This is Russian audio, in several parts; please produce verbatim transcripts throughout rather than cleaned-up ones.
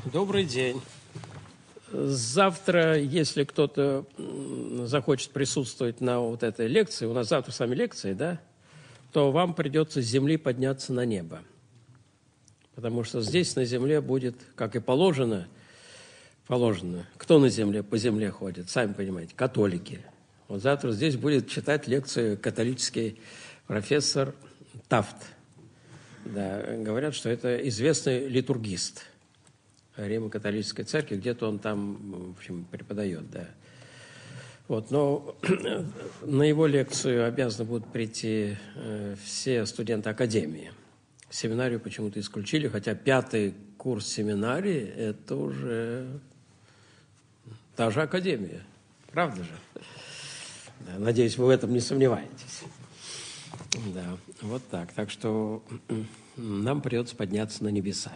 Добрый день. Завтра, если кто-то захочет присутствовать на вот этой лекции, у нас завтра с вами лекции, да, то вам придется с земли подняться на небо. Потому что здесь на земле будет, как и положено, положено. Кто на земле, по земле ходит, сами понимаете, католики. Вот завтра здесь будет читать лекцию католический профессор Тафт. Да, говорят, что это известный литургист Римо-католической церкви, где-то он там, в общем, преподает, да. Вот, но на его лекцию обязаны будут прийти э, все студенты академии. Семинарию почему-то исключили, хотя пятый курс семинарии – это уже та же академия, правда же? Да, надеюсь, вы в этом не сомневаетесь. Да, вот так. Так что нам придется подняться на небеса.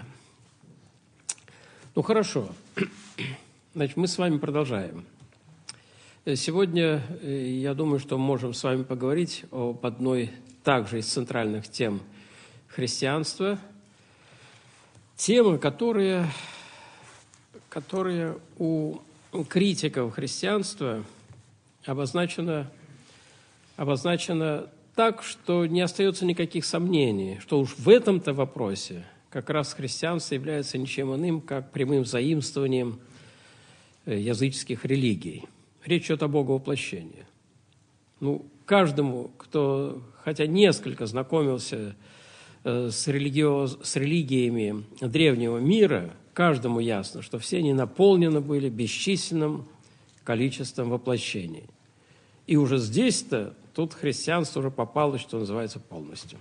Ну, хорошо. Значит, мы с вами продолжаем. Сегодня, я думаю, что можем с вами поговорить об одной также из центральных тем христианства. Тема, которая, которая у критиков христианства обозначена, обозначена так, что не остается никаких сомнений, что уж в этом-то вопросе как раз христианство является ничем иным, как прямым заимствованием языческих религий. Речь идет о боговоплощении. Ну, каждому, кто хотя несколько знакомился с, религиоз... с религиями древнего мира, каждому ясно, что все они наполнены были бесчисленным количеством воплощений. И уже здесь-то, тут христианство уже попало, что называется, полностью.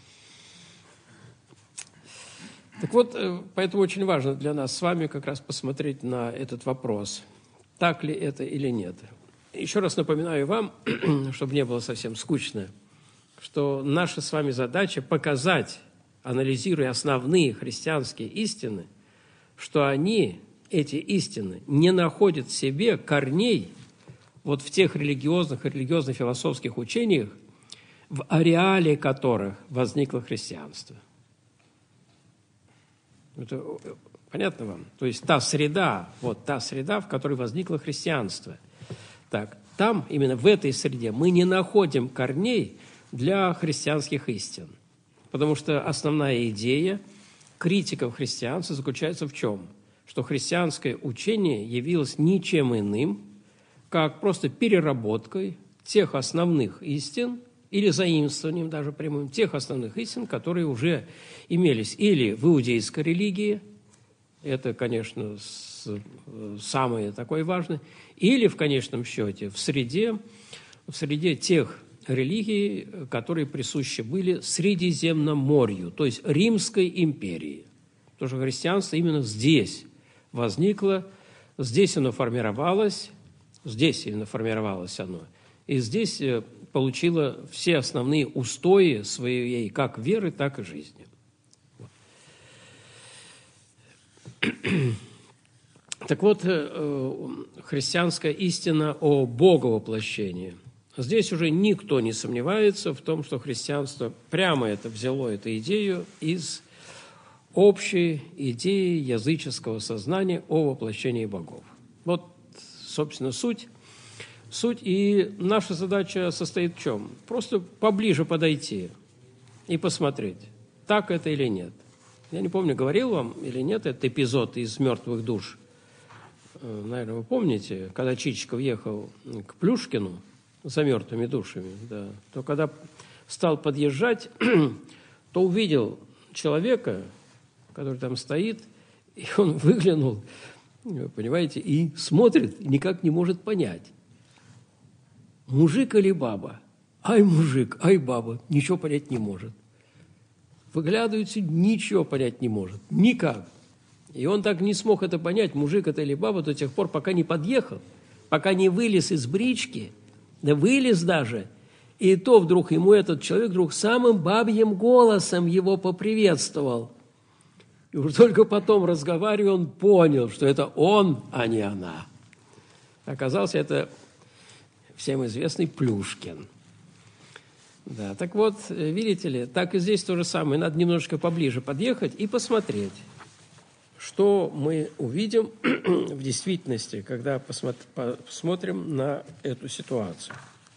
Так вот, поэтому очень важно для нас с вами как раз посмотреть на этот вопрос, так ли это или нет. Еще раз напоминаю вам, чтобы не было совсем скучно, что наша с вами задача показать, анализируя основные христианские истины, что они, эти истины, не находят в себе корней вот в тех религиозных и религиозно-философских учениях, в ареале которых возникло христианство. Это понятно вам? То есть та среда, вот та среда, в которой возникло христианство. Так, там, именно в этой среде, мы не находим корней для христианских истин. Потому что основная идея критиков христианства заключается в чем? Что христианское учение явилось ничем иным, как просто переработкой тех основных истин, или заимствованием даже прямым тех основных истин, которые уже имелись или в иудейской религии, это, конечно, самое такое важное, или в конечном счете в среде, в среде тех религий, которые присущи были Средиземноморью, то есть Римской империи. Потому что христианство именно здесь возникло, здесь оно формировалось, здесь именно формировалось оно, и здесь получила все основные устои своей как веры, так и жизни. Так вот, христианская истина о боговоплощении. Здесь уже никто не сомневается в том, что христианство прямо это взяло эту идею из общей идеи языческого сознания о воплощении богов. Вот, собственно, суть. Суть, и наша задача состоит в чем? Просто поближе подойти и посмотреть, так это или нет. Я не помню, говорил вам или нет этот эпизод из «Мертвых душ». Наверное, вы помните, когда Чичиков ехал к Плюшкину за мертвыми душами, да, то когда стал подъезжать, то увидел человека, который там стоит, и он выглянул, понимаете, и смотрит, и никак не может понять, мужик или баба? Ай, мужик, ай, баба. Ничего понять не может. Выглядывается, ничего понять не может. Никак. И он так не смог это понять, мужик это или баба, до тех пор, пока не подъехал, пока не вылез из брички, да вылез даже, и то вдруг ему этот человек вдруг самым бабьим голосом его поприветствовал. И уж только потом, разговаривая, он понял, что это он, а не она. Оказался это всем известный Плюшкин. Да, так вот, видите ли, так и здесь то же самое. Надо немножко поближе подъехать и посмотреть. что мы увидим в действительности, когда посмотрим на эту ситуацию?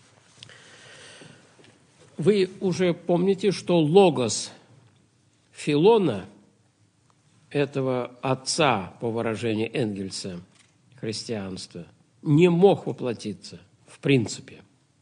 Вы уже помните, что логос Филона, этого отца, по выражению Энгельса, христианства, не мог воплотиться в принципе,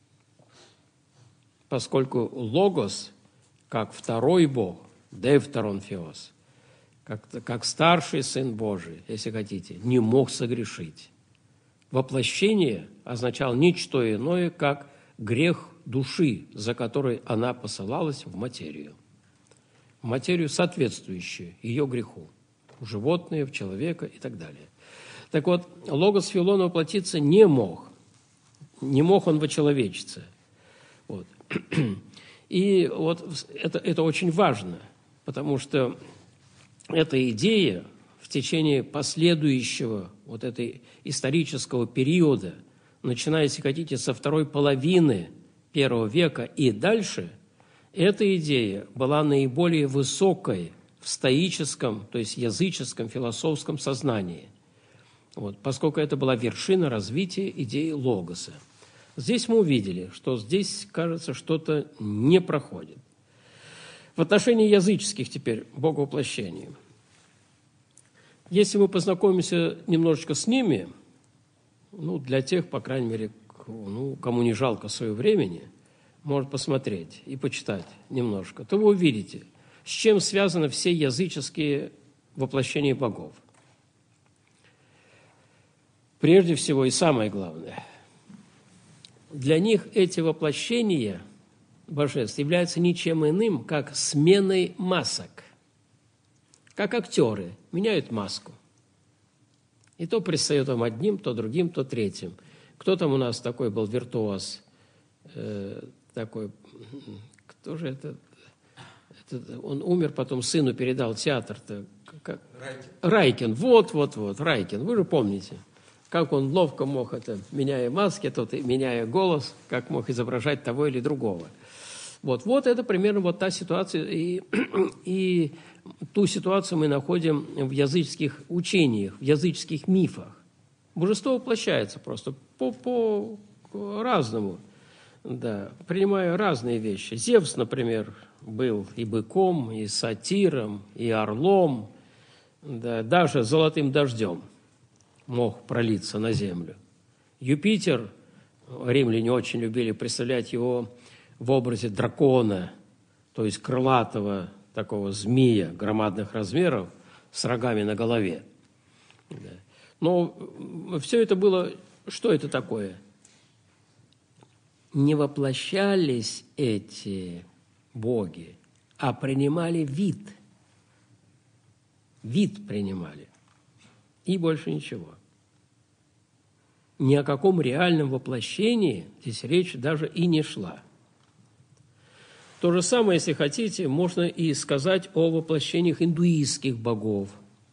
поскольку логос, как второй Бог, Девторон Феос, как, как старший Сын Божий, если хотите, не мог согрешить. Воплощение означало ничто иное, как грех души, за которой она посылалась в материю. В материю, соответствующую ее греху. В животное, в человека и так далее. Так вот, логос Филона воплотиться не мог. Не мог он вочеловечиться. Вот. И вот это, это очень важно, потому что эта идея в течение последующего вот этой исторического периода, начиная, если хотите, со второй половины первого века и дальше, эта идея была наиболее высокой в стоическом, то есть языческом, философском сознании, вот, поскольку это была вершина развития идеи логоса. Здесь мы увидели, что здесь, кажется, что-то не проходит. В отношении языческих теперь боговоплощений. Если мы познакомимся немножечко с ними, ну, для тех, по крайней мере, ну, кому не жалко своего времени, может посмотреть и почитать немножко, то вы увидите, с чем связаны все языческие воплощения богов. Прежде всего и самое главное, для них эти воплощения божеств являются ничем иным, как сменой масок. Как актеры меняют маску. И то предстает вам одним, то другим, то третьим. Кто там у нас такой был виртуоз? Э, такой, кто же это? это? Он умер, потом сыну передал театр-то. Как? Райкин. Райкин, вот, вот, вот, Райкин. Вы же помните, как он ловко мог это, меняя маски, тот, меняя голос, как мог изображать того или другого. Вот, вот это примерно вот та ситуация, и, и ту ситуацию мы находим в языческих учениях, в языческих мифах. Божество воплощается просто по, по разному, да, принимая разные вещи. Зевс, например, был и быком, и сатиром, и орлом, да, даже золотым дождем мог пролиться на землю. Юпитер, римляне очень любили представлять его в образе дракона, то есть крылатого такого змея громадных размеров с рогами на голове. Но все это было... Что это такое? Не воплощались эти боги, а принимали вид. Вид принимали. И больше ничего. Ни о каком реальном воплощении здесь речь даже и не шла. То же самое, если хотите, можно и сказать о воплощениях индуистских богов.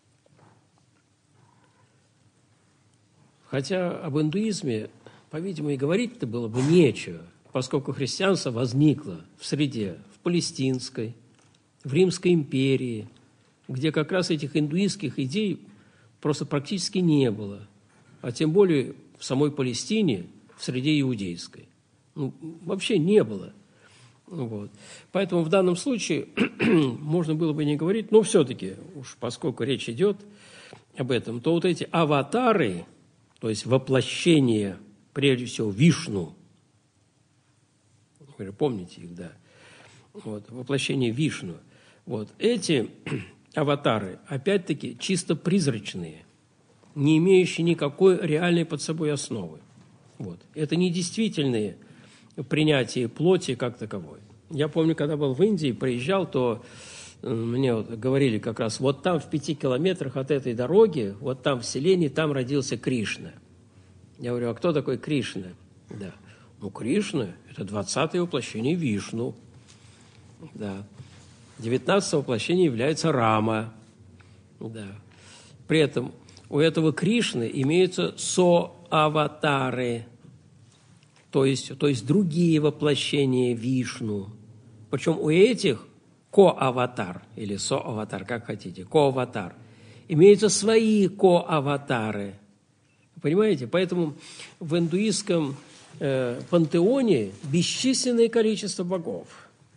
Хотя об индуизме, по-видимому, и говорить-то было бы нечего, поскольку христианство возникло в среде, в Палестинской, в Римской империи, где как раз этих индуистских идей просто практически не было, а тем более в самой Палестине, в среде иудейской. Ну, вообще не было. Вот. Поэтому в данном случае можно было бы не говорить, но все-таки, уж поскольку речь идет об этом, то вот эти аватары, то есть воплощение, прежде всего, Вишну, вы же помните их, да, вот, воплощение Вишну, вот, эти аватары, опять-таки, чисто призрачные, не имеющие никакой реальной под собой основы. Вот. Это не действительные принятие плоти как таковой. Я помню, когда был в Индии, приезжал, то мне вот говорили как раз, вот там в пяти километрах от этой дороги, вот там в селении, там родился Кришна. Я говорю, а кто такой Кришна? Да. Ну, Кришна – это двадцатое воплощение Вишну. Да. девятнадцатое воплощение является Рама. Да. При этом у этого Кришны имеются соаватары, То есть, то есть другие воплощения Вишну. Причем у этих ко-аватар, или со-аватар, как хотите, ко-аватар, имеются свои ко-аватары. Понимаете? Поэтому в индуистском э, пантеоне бесчисленное количество богов.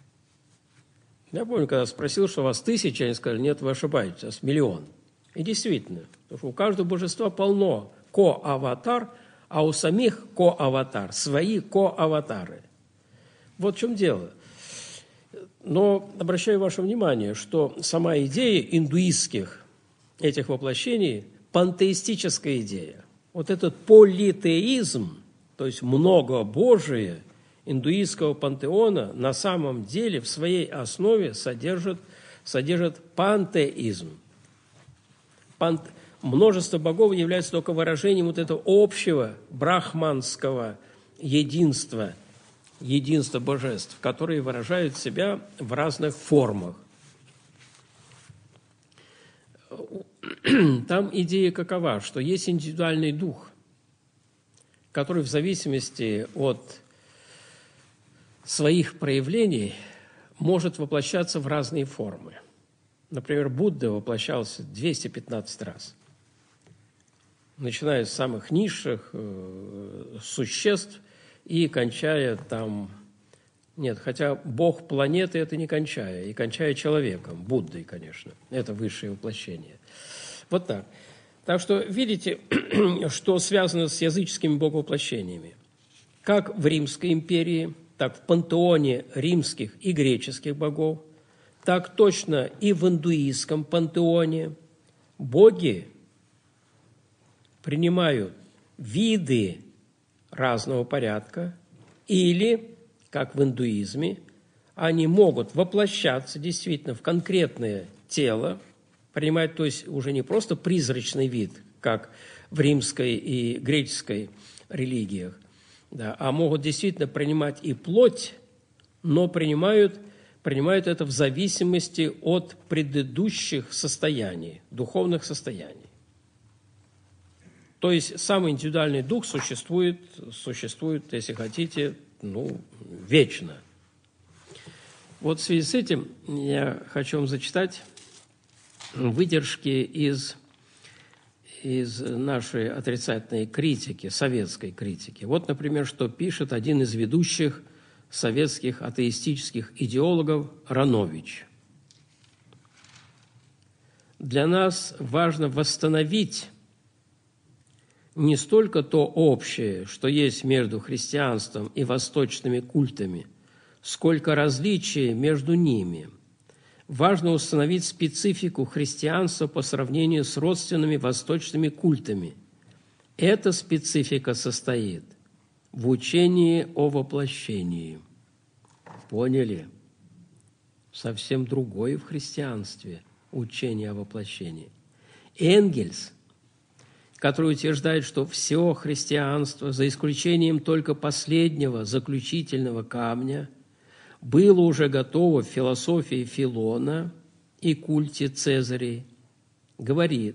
Я помню, когда спросил, что у вас тысяча, они сказали, нет, вы ошибаетесь, у нас миллион. И действительно, потому что у каждого божества полно ко-аватар, а у самих ко-аватар, свои ко-аватары. Вот в чем дело. Но обращаю ваше внимание, что сама идея индуистских этих воплощений – пантеистическая идея. Вот этот политеизм, то есть многобожие индуистского пантеона, на самом деле в своей основе содержит, содержит пантеизм. Пант... Множество богов является только выражением вот этого общего брахманского единства, единства божеств, которые выражают себя в разных формах. Там идея какова, что есть индивидуальный дух, который в зависимости от своих проявлений может воплощаться в разные формы. Например, Будда воплощался двести пятнадцать раз, начиная с самых низших э, существ и кончая там... Нет, хотя Бог планеты – это не кончая, и кончая человеком, Буддой, конечно. Это высшее воплощение. Вот так. Так что видите, что связано с языческими боговоплощениями. Как в Римской империи, так в пантеоне римских и греческих богов, так точно и в индуистском пантеоне боги принимают виды разного порядка или, как в индуизме, они могут воплощаться действительно в конкретное тело, принимать, то есть уже не просто призрачный вид, как в римской и греческой религиях, да, а могут действительно принимать и плоть, но принимают, принимают это в зависимости от предыдущих состояний, духовных состояний. То есть самый индивидуальный дух существует, существует, если хотите, ну, вечно. Вот в связи с этим я хочу вам зачитать выдержки из, из нашей отрицательной критики, советской критики. Вот, например, что пишет один из ведущих советских атеистических идеологов Ранович. Для нас важно восстановить не столько то общее, что есть между христианством и восточными культами, сколько различия между ними. Важно установить специфику христианства по сравнению с родственными восточными культами. Эта специфика состоит в учении о воплощении. Поняли? Совсем другое в христианстве учение о воплощении. Энгельс, который утверждает, что все христианство, за исключением только последнего заключительного камня, было уже готово в философии Филона и культе Цезарей, говорит,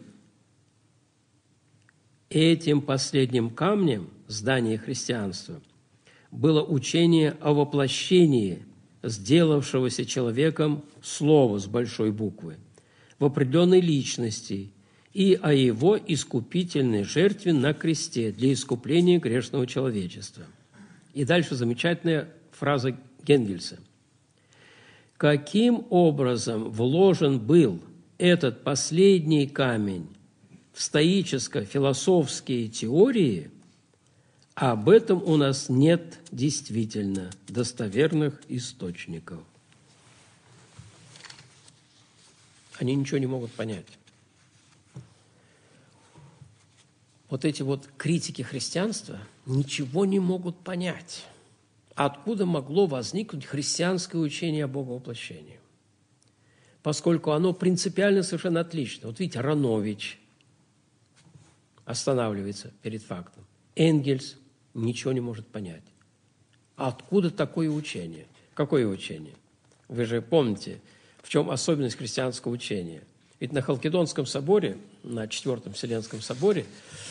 этим последним камнем здания христианства было учение о воплощении сделавшегося человеком слова с большой буквы в определенной личности и о его искупительной жертве на кресте для искупления грешного человечества. И дальше замечательная фраза Энгельса. Каким образом вложен был этот последний камень в стоическо-философские теории, об этом у нас нет действительно достоверных источников. Они ничего не могут понять. Вот эти вот критики христианства ничего не могут понять. Откуда могло возникнуть христианское учение о боговоплощении? Поскольку оно принципиально совершенно отлично. Вот видите, Ранович останавливается перед фактом. Энгельс ничего не может понять. Откуда такое учение? Какое учение? Вы же помните, в чем особенность христианского учения? Ведь на Халкидонском соборе, на Четвертом Вселенском соборе,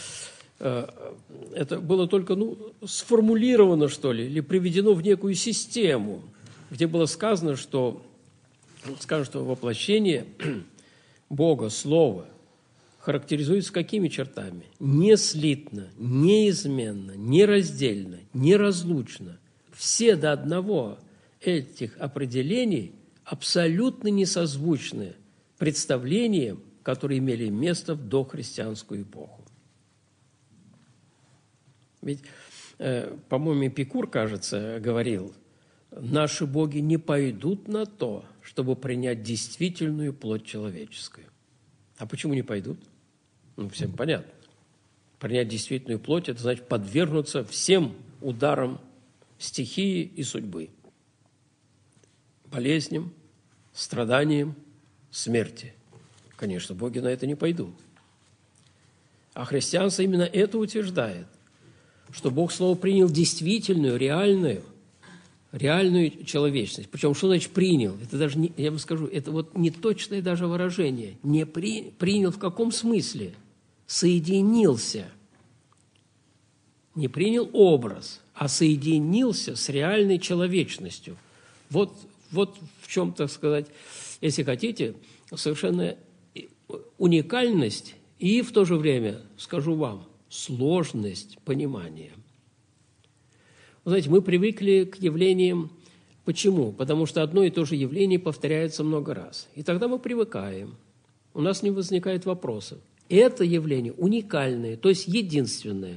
это было только ну, сформулировано, что ли, или приведено в некую систему, где было сказано, что, сказано, что воплощение Бога, Слова, характеризуется какими чертами? Неслитно, неизменно, нераздельно, неразлучно. Все до одного этих определений абсолютно несозвучны представлениям, которые имели место в дохристианскую эпоху. Ведь, э, по-моему, Эпикур, кажется, говорил, наши боги не пойдут на то, чтобы принять действительную плоть человеческую. А почему не пойдут? Ну, всем понятно. Принять действительную плоть – это значит подвергнуться всем ударам стихии и судьбы. Болезням, страданиям, смерти. Конечно, боги на это не пойдут. А христианство именно это утверждает, что Бог Слово принял действительную, реальную, реальную человечность. Причем, что значит принял? Это даже, не, я вам скажу, это вот не точное даже выражение. Не при, принял в каком смысле? Соединился. Не принял образ, а соединился с реальной человечностью. Вот, вот в чем, так сказать, если хотите, совершенно уникальность и в то же время, скажу вам, сложность понимания. Вы знаете, мы привыкли к явлениям. Почему? Потому что одно и то же явление повторяется много раз. И тогда мы привыкаем. У нас не возникает вопросов. Это явление уникальное, то есть единственное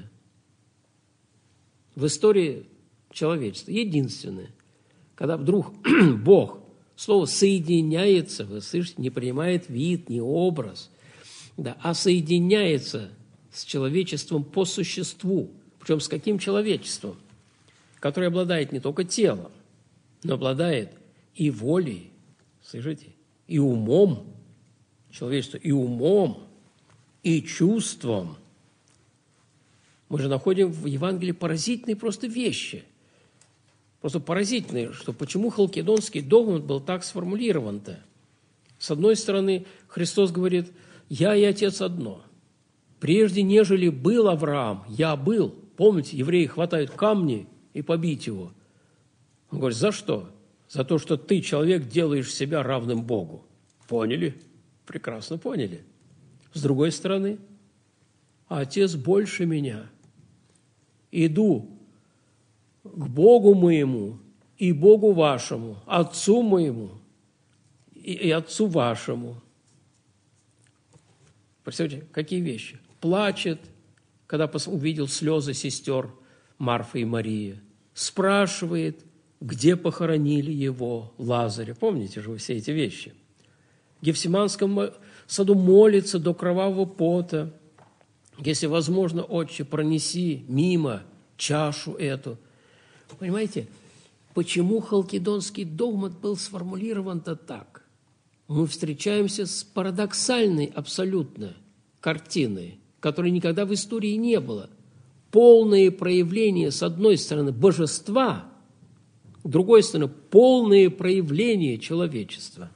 в истории человечества. Единственное. Когда вдруг Бог, слово «соединяется», вы слышите, не принимает вид, не образ, да, а соединяется с человечеством по существу. Причем с каким человечеством? Которое обладает не только телом, но обладает и волей, слышите, и умом, человечество, и умом, и чувством. Мы же находим в Евангелии поразительные просто вещи. Просто поразительные, что почему халкидонский догмат был так сформулирован-то. С одной стороны, Христос говорит, «Я и Отец одно». Прежде, нежели был Авраам, я был. Помните, евреи хватают камни и побить его. Он говорит, за что? За то, что ты, человек, делаешь себя равным Богу. Поняли? Прекрасно поняли. С другой стороны, Отец больше меня. Иду к Богу моему и Богу вашему, Отцу моему и Отцу вашему. Представляете, какие вещи? Плачет, когда увидел слезы сестер Марфа и Мария. Спрашивает, где похоронили его, Лазаря. Помните же вы все эти вещи? В Гефсиманском саду молится до кровавого пота. Если возможно, Отче, пронеси мимо чашу эту. Понимаете, почему халкидонский догмат был сформулирован-то так? Мы встречаемся с парадоксальной абсолютно картиной, которой никогда в истории не было. Полное проявление, с одной стороны, божества, с другой стороны, полное проявление человечества.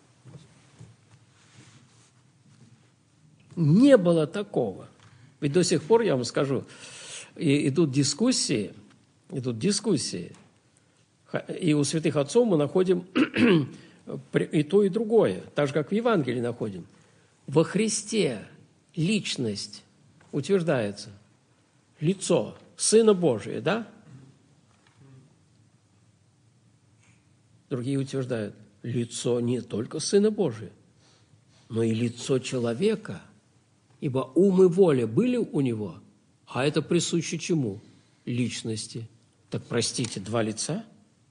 Не было такого. Ведь до сих пор, я вам скажу, идут дискуссии, идут дискуссии, и у святых отцов мы находим и то, и другое, так же, как в Евангелии находим. Во Христе личность утверждается, лицо Сына Божия, да? Другие утверждают, лицо не только Сына Божия, но и лицо человека, ибо ум и воля были у него, а это присуще чему? Личности. Так, простите, два лица?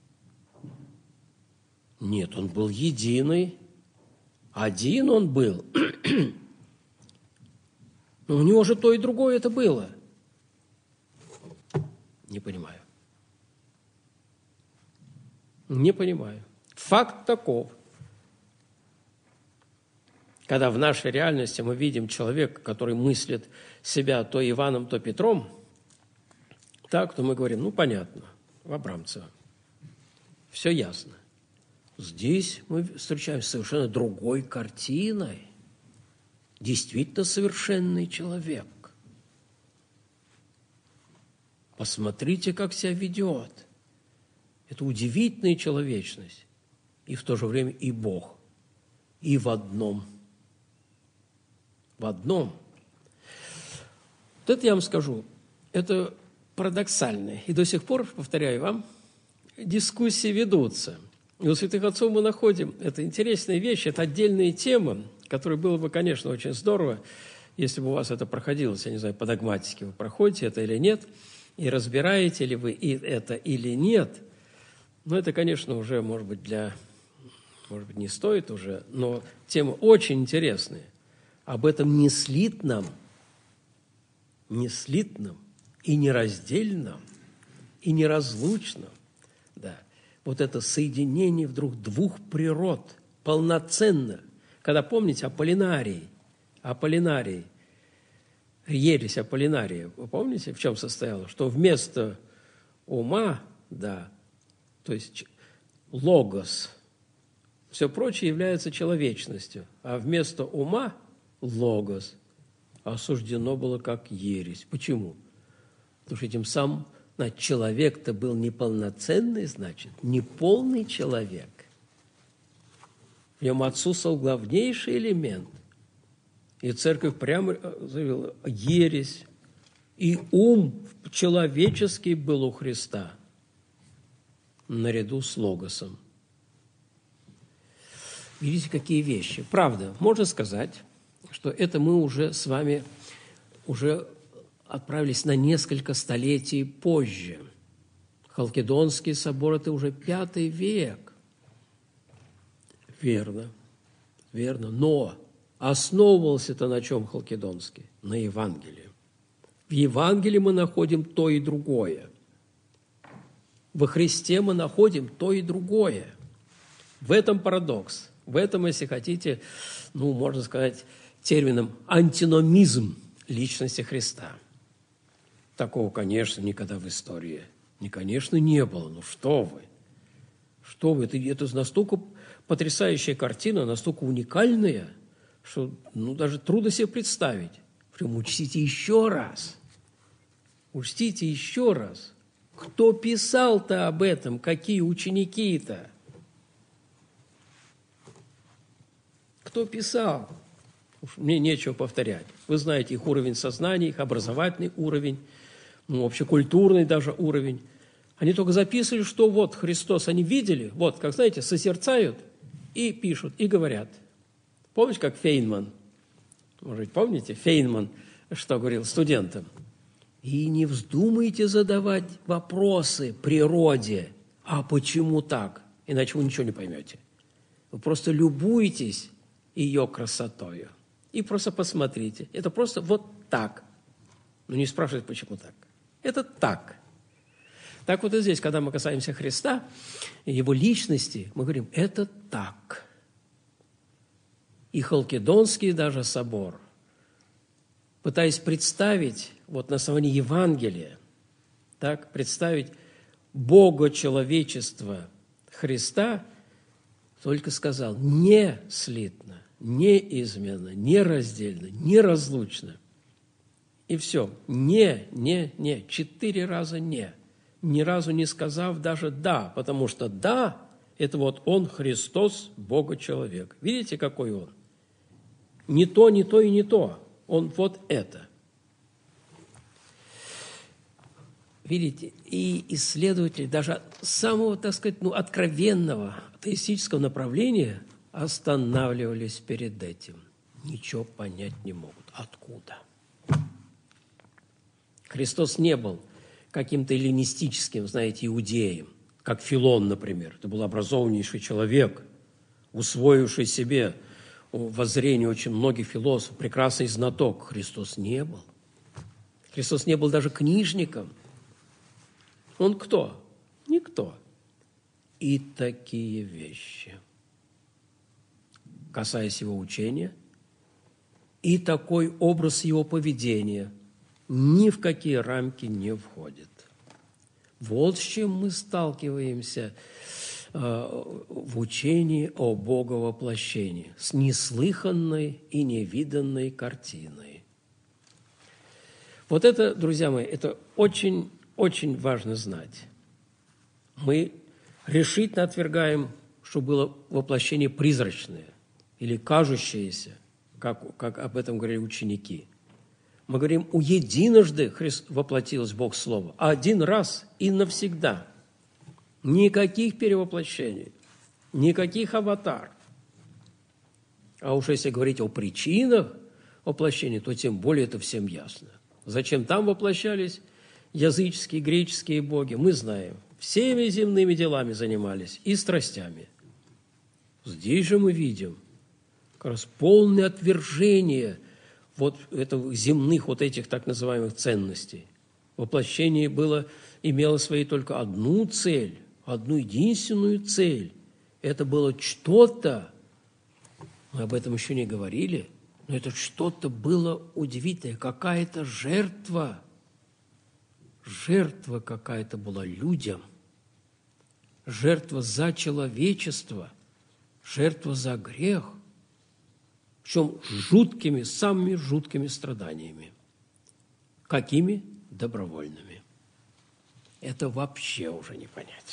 Нет, он был единый. Один он был. Но у него же то и другое это было. Не понимаю. Не понимаю. Факт таков. Когда в нашей реальности мы видим человека, который мыслит себя то Иваном, то Петром, так, то мы говорим, ну, понятно, Абрамцева. Все ясно. Здесь мы встречаемся с совершенно другой картиной. Действительно совершенный человек. Посмотрите, как себя ведет. Это удивительная человечность. И в то же время и Бог. И в одном. В одном. Вот это я вам скажу, это парадоксально. И до сих пор, повторяю вам, дискуссии ведутся. И у святых отцов мы находим, это интересная вещь, это отдельная тема, которая было бы, конечно, очень здорово, если бы у вас это проходилось, я не знаю, по догматике вы проходите это или нет, и разбираете ли вы и это или нет. Но это, конечно, уже, может быть, для, может быть, не стоит уже, но тема очень интересная. Об этом неслитном, неслитном и нераздельном, и неразлучном, да, вот это соединение вдруг двух природ, полноценно. Когда, помните, Аполлинарий, Аполлинарий, ересь Аполлинария, вы помните, в чем состояла? Что вместо ума, да, то есть логос, все прочее является человечностью, а вместо ума логос осуждено было как ересь. Почему? Потому что этим самым значит, человек-то был неполноценный, значит, неполный человек. В нем отсутствовал главнейший элемент. И церковь прямо заявила, ересь. И ум человеческий был у Христа наряду с логосом. Видите, какие вещи. Правда, можно сказать, что это мы уже с вами уже отправились на несколько столетий позже. Халкидонский собор – это уже пятый век. Верно, верно. Но основывался-то на чем Халкидонский? На Евангелии. В Евангелии мы находим то и другое. Во Христе мы находим то и другое. В этом парадокс. В этом, если хотите, ну, можно сказать, термином антиномизм личности Христа. Такого, конечно, никогда в истории, не, конечно, не было. Ну, что вы? Что вы? Это, это настолько потрясающая картина, настолько уникальная, что ну, даже трудно себе представить. Прям учтите еще раз. Учтите еще раз. Кто писал-то об этом? Какие ученики-то? Кто писал? Уж мне нечего повторять. Вы знаете их уровень сознания, их образовательный уровень, ну, общекультурный даже уровень. Они только записывали, что вот Христос, они видели, вот, как, знаете, созерцают и пишут, и говорят. Помните, как Фейнман, может быть, помните, Фейнман, что говорил студентам? И не вздумайте задавать вопросы природе, а почему так, иначе вы ничего не поймете. Вы просто любуйтесь ее красотою и просто посмотрите. Это просто вот так. Но не спрашивайте, почему так. Это так. Так вот и здесь, когда мы касаемся Христа, Его личности, мы говорим, это так. И Халкидонский даже собор, пытаясь представить, вот на основании Евангелия, так, представить Бога человечества Христа, только сказал не слитно, неизменно, нераздельно, неразлучно. И все. Не, не, не. Четыре раза не. Ни разу не сказав даже «да», потому что «да» – это вот Он, Христос, Бога-человек. Видите, какой Он? Не то, не то и не то. Он вот это. Видите, и исследователи даже самого, так сказать, ну, откровенного атеистического направления останавливались перед этим. Ничего понять не могут. Откуда? Христос не был каким-то эллинистическим, знаете, иудеем, как Филон, например. Это был образованнейший человек, усвоивший себе воззрение очень многих философов, прекрасный знаток. Христос не был. Христос не был даже книжником. Он кто? Никто. И такие вещи, касаясь его учения, и такой образ его поведения ни в какие рамки не входит. Вот с чем мы сталкиваемся э, в учении о Боговоплощении, с неслыханной и невиданной картиной. Вот это, друзья мои, это очень, очень важно знать. Мы решительно отвергаем, что было воплощение призрачное или кажущееся, как, как об этом говорили ученики. Мы говорим, у единожды Христ воплотилось Бог Слово, один раз и навсегда. Никаких перевоплощений, никаких аватар. А уж если говорить о причинах воплощения, то тем более это всем ясно. Зачем там воплощались языческие, греческие боги, мы знаем. Всеми земными делами занимались и страстями. Здесь же мы видим как раз полное отвержение вот этого, земных вот этих так называемых ценностей. Воплощение было, имело своей только одну цель, одну единственную цель. Это было что-то, мы об этом еще не говорили, но это что-то было удивительное, какая-то жертва, жертва какая-то была людям, жертва за человечество, жертва за грех, причем жуткими, самыми жуткими страданиями. Какими? Добровольными. Это вообще уже не понять.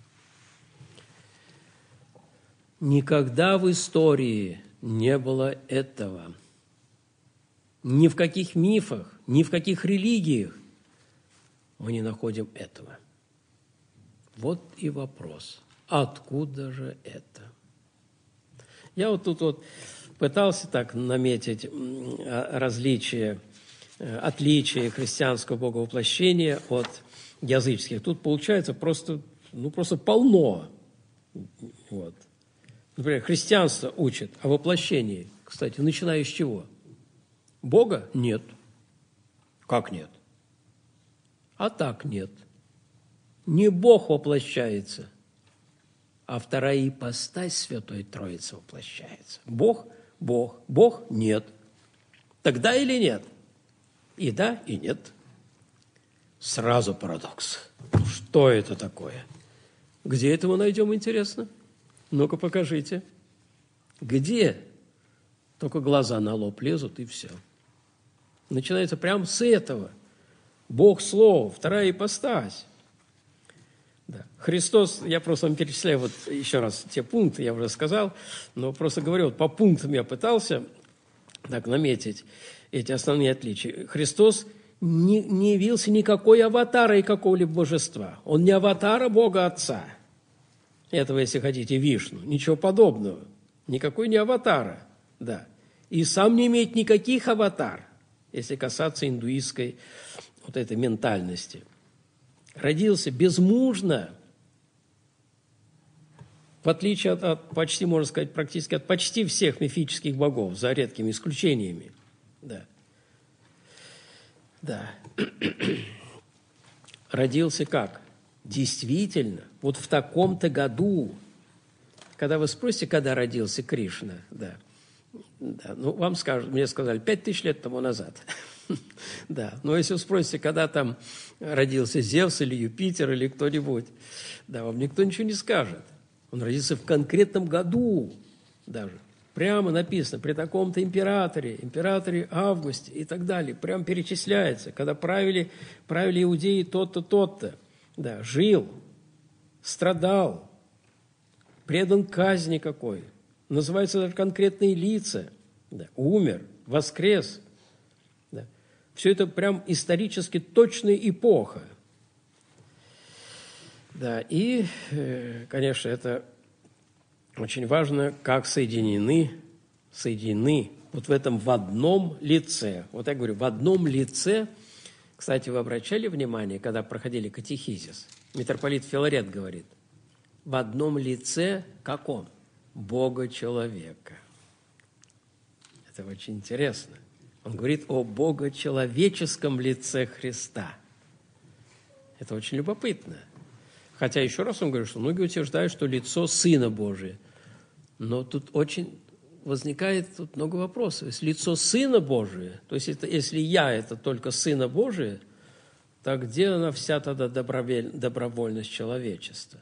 Никогда в истории не было этого. Ни в каких мифах, ни в каких религиях мы не находим этого. Вот и вопрос. Откуда же это? Я вот тут вот пытался так наметить различия, отличия христианского боговоплощения от языческих. Тут получается просто, ну, просто полно. Вот. Например, христианство учит о воплощении. Кстати, начиная с чего? Бога? Нет. Как нет? А так нет. Не Бог воплощается, а вторая ипостась Святой Троицы воплощается. Бог – Бог, Бог – нет. Тогда или нет? И да, и нет. Сразу парадокс. Что это такое? Где это мы найдем, интересно? Ну-ка, покажите. Где? Только глаза на лоб лезут, и все. Начинается прямо с этого. Бог – Слово, вторая ипостась. Да. Христос, я просто вам перечисляю вот еще раз те пункты, я уже сказал, но просто говорю, вот по пунктам я пытался так наметить эти основные отличия. Христос не, не явился никакой аватарой какого-либо божества. Он не аватара Бога Отца. Этого, если хотите, Вишну. Ничего подобного. Никакой не аватара. Да. И сам не имеет никаких аватар, если касаться индуистской вот этой ментальности. Родился безмужно, в отличие от, от почти, можно сказать, практически от почти всех мифических богов, за редкими исключениями. Да. Да. Родился как? Действительно, вот в таком-то году, когда вы спросите, когда родился Кришна, да, да, ну, вам скажут, мне сказали, пять тысяч лет тому назад. Да, но если вы спросите, когда там родился Зевс или Юпитер или кто-нибудь, да, вам никто ничего не скажет. Он родился в конкретном году даже. Прямо написано, при таком-то императоре, императоре Августе и так далее. Прямо перечисляется, когда правили, правили иудеи тот-то, тот-то. Да, жил, страдал, предан казни какой. Называются даже конкретные лица. Да, умер, воскрес. Да. Все это прям исторически точная эпоха. Да, и, конечно, это очень важно, как соединены, соединены вот в этом в одном лице. Вот я говорю, в одном лице. Кстати, вы обращали внимание, когда проходили катехизис? Митрополит Филарет говорит, в одном лице каком? Бога-человека. Это очень интересно. Он говорит о богочеловеческом лице Христа. Это очень любопытно. Хотя еще раз он говорит, что многие утверждают, что лицо Сына Божия. Но тут очень возникает тут много вопросов. Если лицо Сына Божия, то есть это, если я – это только Сына Божия, то где она вся тогда добровольность человечества?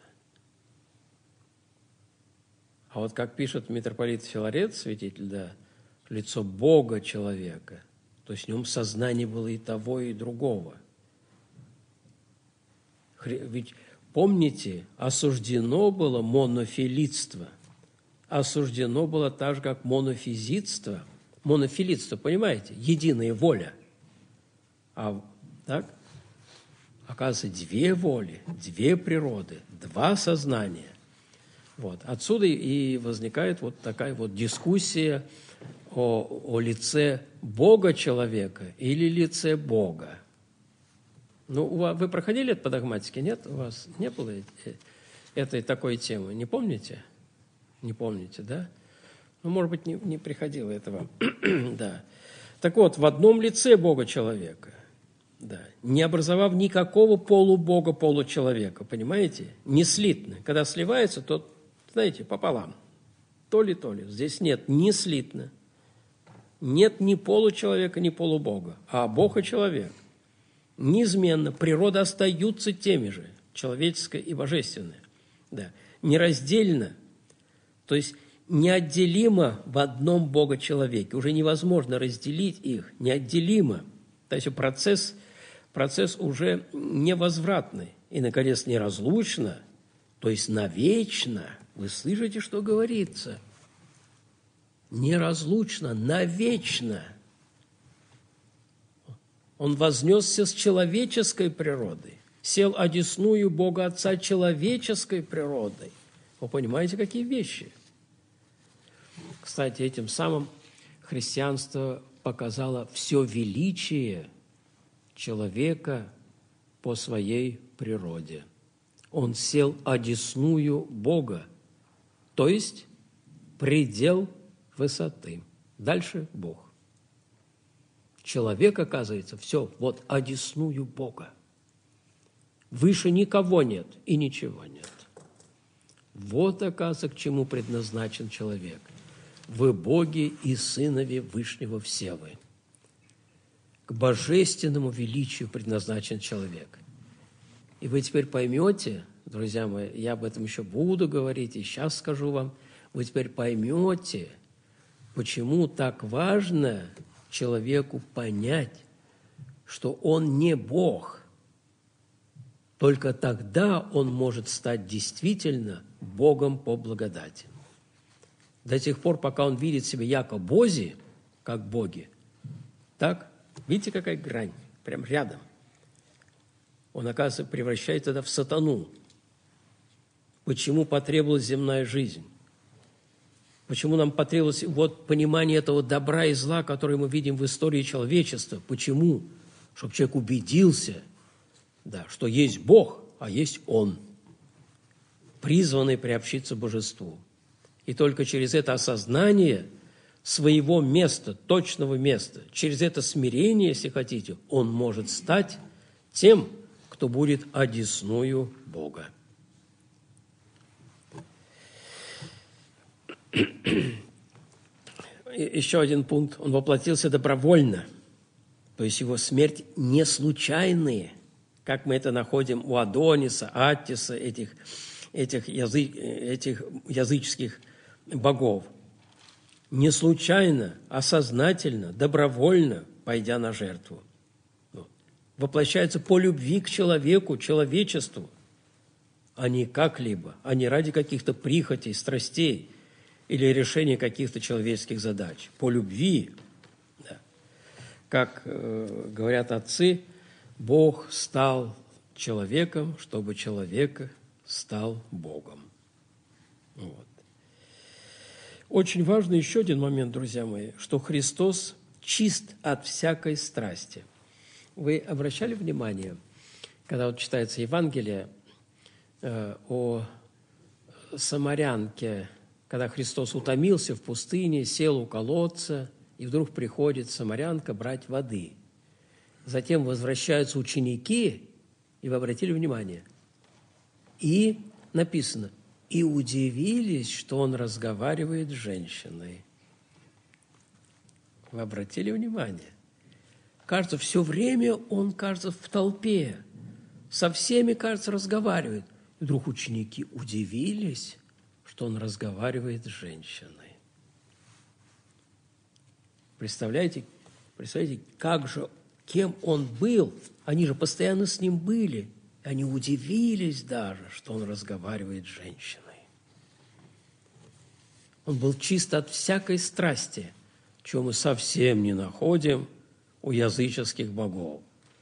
А вот как пишет митрополит Филарет, святитель, да, лицо Бога человека, то есть в нем сознание было и того, и другого. Ведь помните, осуждено было монофилитство, осуждено было так же, как монофизитство. Монофилитство, понимаете, единая воля. А так, оказывается, две воли, две природы, два сознания. Вот. Отсюда и возникает вот такая вот дискуссия о, о лице Бога человека или лице Бога. Ну, у вас, вы проходили это по догматике? Нет? У вас не было этой такой темы? Не помните? Не помните, да? Ну, может быть, не, не приходило этого. Да. Так вот, в одном лице Бога человека, да, не образовав никакого полубога, получеловека, понимаете? Не слитно. Когда сливается, то, знаете, пополам. То ли, то ли. Здесь нет ни слитно. Нет ни получеловека, ни полубога, а Бог и человек. Неизменно природы остаются теми же, человеческая и божественная. Да. Нераздельно, то есть неотделимо в одном Бога-человеке. Уже невозможно разделить их, неотделимо. То есть процесс, процесс уже невозвратный. И, наконец, неразлучно, то есть навечно. Вы слышите, что говорится? Неразлучно, навечно. Он вознесся с человеческой природой, сел одесную Бога Отца человеческой природой. Вы понимаете, какие вещи? Кстати, этим самым христианство показало все величие человека по своей природе. Он сел одесную Бога, то есть предел высоты. Дальше Бог. Человек, оказывается, все, вот одесную Бога. Выше никого нет и ничего нет. Вот, оказывается, к чему предназначен человек. Вы боги и сынове Вышнего все вы. К божественному величию предназначен человек. И вы теперь поймете, друзья мои, я об этом еще буду говорить, и сейчас скажу вам, вы теперь поймете, почему так важно человеку понять, что он не Бог. Только тогда он может стать действительно Богом по благодати. До тех пор, пока он видит себя яко бози, как боги, так, видите, какая грань, прям рядом. Он, оказывается, превращается тогда в сатану. Почему потребовалась земная жизнь? Почему нам потребовалось вот понимание этого добра и зла, которое мы видим в истории человечества? Почему? Чтобы человек убедился, да, что есть Бог, а есть Он, призванный приобщиться божеству. И только через это осознание своего места, точного места, через это смирение, если хотите, он может стать тем, кто будет одесную Бога. Еще один пункт. Он воплотился добровольно, то есть его смерть не случайная, как мы это находим у Адониса, Аттиса, этих, этих, язы, этих языческих богов. Не случайно, а сознательно, добровольно, пойдя на жертву. Воплощается по любви к человеку, человечеству, а не как-либо, а не ради каких-то прихотей, страстей или решения каких-то человеческих задач. По любви, да. Как э, говорят отцы, Бог стал человеком, чтобы человек стал Богом. Вот. Очень важный еще один момент, друзья мои, что Христос чист от всякой страсти. Вы обращали внимание, когда вот читается Евангелие э, о самарянке, когда Христос утомился в пустыне, сел у колодца, и вдруг приходит самарянка брать воды. Затем возвращаются ученики, и вы обратили внимание, и написано, и удивились, что он разговаривает с женщиной. Вы обратили внимание? Кажется, все время он, кажется, в толпе, со всеми, кажется, разговаривает. И вдруг ученики удивились, что он разговаривает с женщиной. Представляете, представляете, как же, кем он был? Они же постоянно с ним были. Они удивились даже, что он разговаривает с женщиной. Он был чист от всякой страсти, чего мы совсем не находим у языческих богов.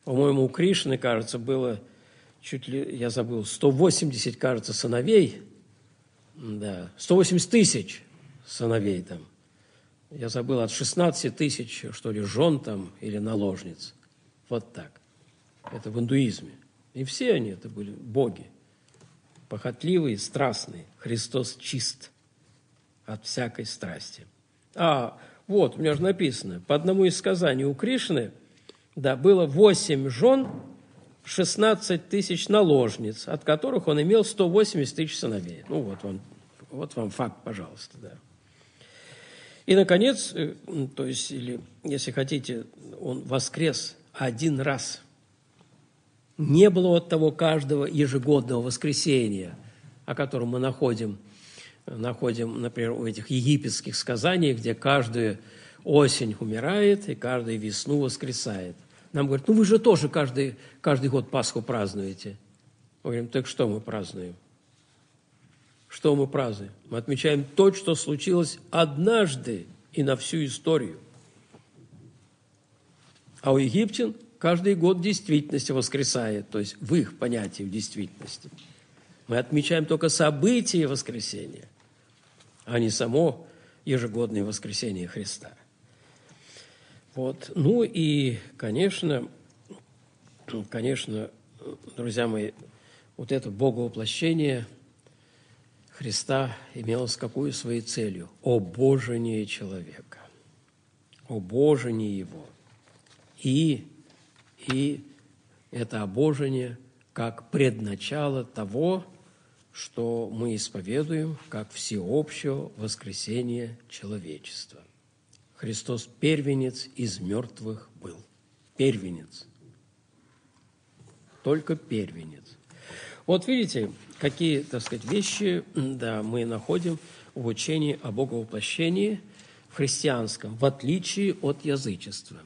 По-моему, у Кришны, кажется, было чуть ли, я забыл, сто восемьдесят, кажется, сыновей. Да, сто восемьдесят тысяч сыновей там. Я забыл, от шестнадцати тысяч, что ли, жен там или наложниц. Вот так. Это в индуизме. И все они это были боги. Похотливые, страстные. Христос чист от всякой страсти. А, вот, у меня же написано, по одному из сказаний у Кришны, да, было восемь жен, шестнадцать тысяч наложниц, от которых он имел сто восемьдесят тысяч сыновей. Ну, вот вам, вот вам факт, пожалуйста, да. И, наконец, то есть, или, если хотите, он воскрес один раз. Не было от того каждого ежегодного воскресения, о котором мы находим, находим, например, в этих египетских сказаниях, где каждую осень умирает и каждую весну воскресает. Нам говорят, ну вы же тоже каждый, каждый год Пасху празднуете. Мы говорим, так что мы празднуем? Что мы празднуем? Мы отмечаем то, что случилось однажды и на всю историю. А у египтян каждый год в действительности воскресает, то есть в их понятии в действительности. Мы отмечаем только события воскресения, а не само ежегодное воскресение Христа. Вот. Ну и, конечно, конечно, друзья мои, вот это боговоплощение Христа имелось какую своей целью? Обожение человека, обожение его. И, и это обожение как предначало того, что мы исповедуем как всеобщего воскресения человечества. Христос первенец из мертвых был. Первенец. Только первенец. Вот видите, какие, так сказать, вещи, да, мы находим в учении о боговоплощении в христианском, в отличие от язычества.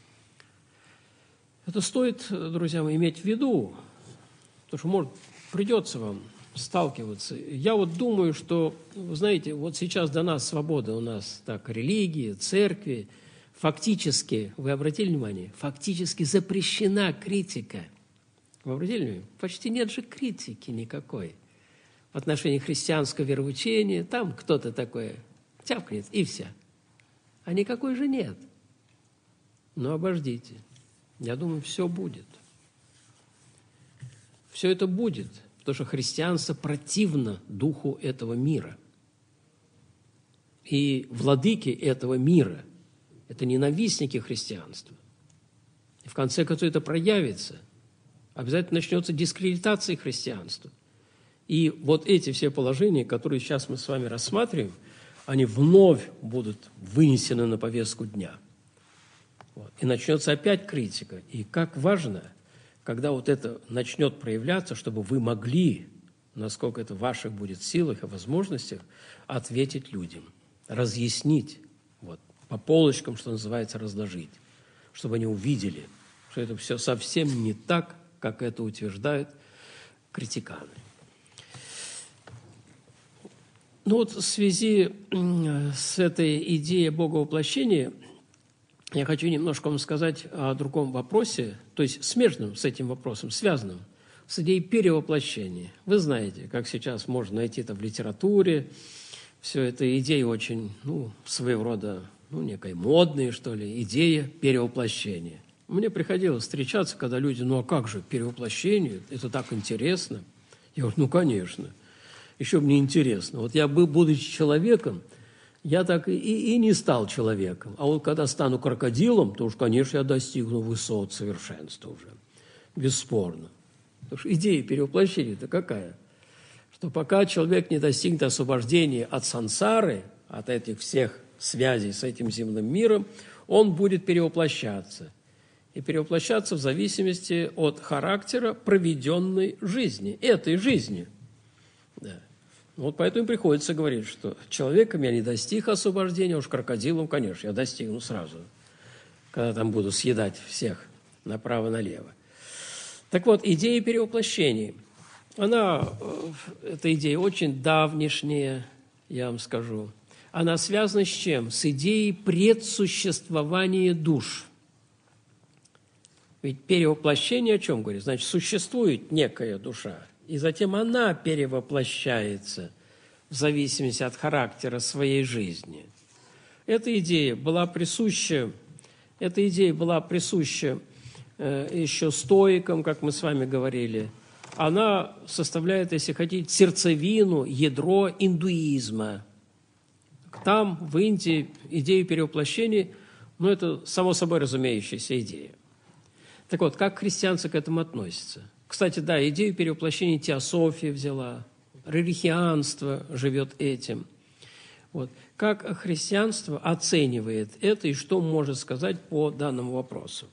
Это стоит, друзья мои, иметь в виду, потому что, может, придется вам сталкиваться. Я вот думаю, что, вы знаете, вот сейчас дана свобода у нас, так, религии, церкви, фактически, вы обратили внимание, фактически запрещена критика. Вы обратили внимание? Почти нет же критики никакой в отношении христианского вероучения. Там кто-то такое тявкнет, и все. А никакой же нет. Но обождите. Я думаю, все будет. Все это будет, потому что христианство противно духу этого мира. И владыки этого мира – это ненавистники христианства. И в конце концов это проявится. Обязательно начнется дискредитация христианства. И вот эти все положения, которые сейчас мы с вами рассматриваем, они вновь будут вынесены на повестку дня. Вот. И начнется опять критика. И как важно, когда вот это начнет проявляться, чтобы вы могли, насколько это в ваших будет силах и возможностях, ответить людям, разъяснить, вот, по полочкам, что называется, разложить, чтобы они увидели, что это все совсем не так, как это утверждают критиканы. Ну вот в связи с этой идеей боговоплощения я хочу немножко вам сказать о другом вопросе, то есть смежном с этим вопросом, связанном с идеей перевоплощения. Вы знаете, как сейчас можно найти это в литературе, все это идеи очень, ну, своего рода, ну, некой модные, что ли, идея перевоплощения. Мне приходилось встречаться, когда люди, ну а как же перевоплощение, это так интересно. Я говорю, ну конечно, еще мне интересно. Вот я, будучи человеком, я так и, и не стал человеком. А вот когда стану крокодилом, то уж, конечно, я достигну высот совершенства уже, бесспорно. Потому что идея перевоплощения-то какая? Что пока человек не достигнет освобождения от сансары, от этих всех связей с этим земным миром, он будет перевоплощаться. И перевоплощаться в зависимости от характера проведенной жизни, этой жизни. Да. Вот поэтому приходится говорить, что человеком я не достиг освобождения, уж крокодилом, конечно, я достигну сразу, когда там буду съедать всех направо-налево. Так вот, идея перевоплощения, она, эта идея очень давнишняя, я вам скажу. Она связана с чем? С идеей предсуществования душ. Ведь перевоплощение о чем говорит? Значит, существует некая душа, и затем она перевоплощается в зависимости от характера своей жизни. Эта идея была присуща, эта идея была присуща э, еще стоикам, как мы с вами говорили. Она составляет, если хотите, сердцевину, ядро индуизма. Там, в Индии, идея перевоплощения, ну, это само собой разумеющаяся идея. Так вот, как христианцы к этому относятся? Кстати, да, идею перевоплощения теософия взяла, религианство живет этим. Вот. Как христианство оценивает это и что может сказать по данному вопросу?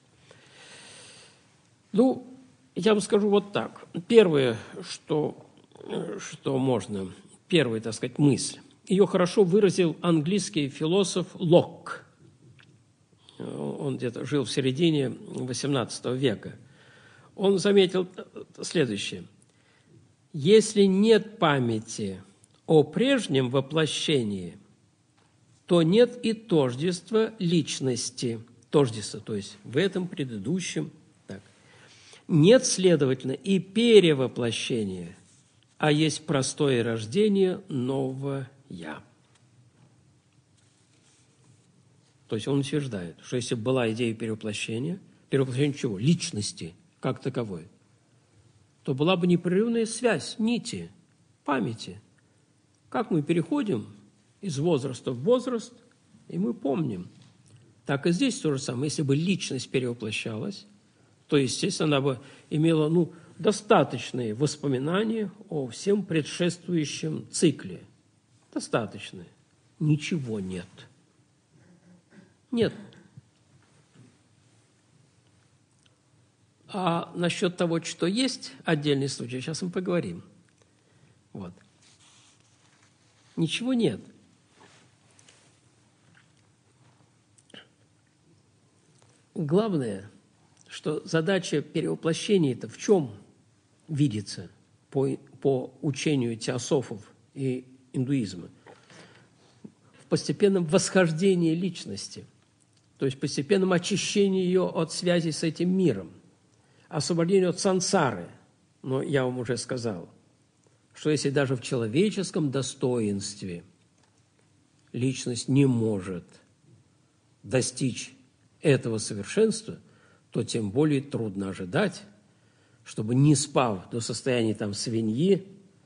Ну, я вам скажу вот так. Первое, что, что можно, первая, так сказать, мысль. Ее хорошо выразил английский философ Локк. Он где-то жил в середине восемнадцатого века. Он заметил следующее. Если нет памяти о прежнем воплощении, то нет и тождества личности. Тождества, то есть в этом предыдущем. Так. Нет, следовательно, и перевоплощения, а есть простое рождение нового «я». То есть он утверждает, что если была идея перевоплощения, перевоплощения чего? Личности как таковой, то была бы непрерывная связь, нити, памяти. Как мы переходим из возраста в возраст, и мы помним. Так и здесь то же самое. Если бы личность перевоплощалась, то, естественно, она бы имела ну, достаточные воспоминания о всем предшествующем цикле. Достаточные. Ничего нет. Нет. А насчет того, что есть отдельный случай, сейчас мы поговорим. Вот. Ничего нет. Главное, что задача перевоплощения-то в чем видится по, по учению теософов и индуизма? В постепенном восхождении личности, то есть постепенном очищении ее от связи с этим миром, освобождению от сансары. Но я вам уже сказал, что если даже в человеческом достоинстве личность не может достичь этого совершенства, то тем более трудно ожидать, чтобы, не спав до состояния там свиньи